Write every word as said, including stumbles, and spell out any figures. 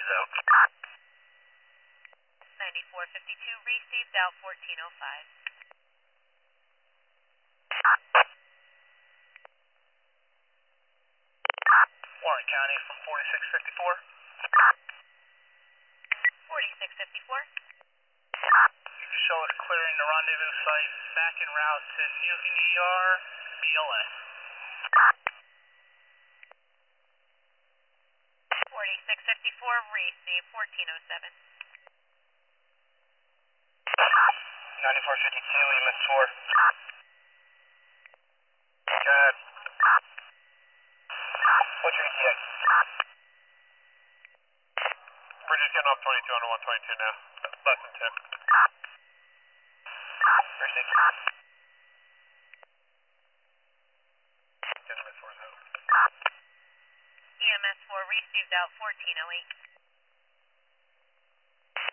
out. ninety-four fifty-two received out fourteen oh five. Warren County from forty-six fifty-four. forty-six fifty-four. You can show us clearing the rendezvous site back en route to Newton E R, B L S. forty-six fifty-four received fourteen oh seven. ninety-four fifty-two, E M S four. Go ahead. What's your E T A? We're just getting off twenty-two on one twenty-two now. Less than ten. Received. E M S four is out. E M S four received out fourteen oh eight.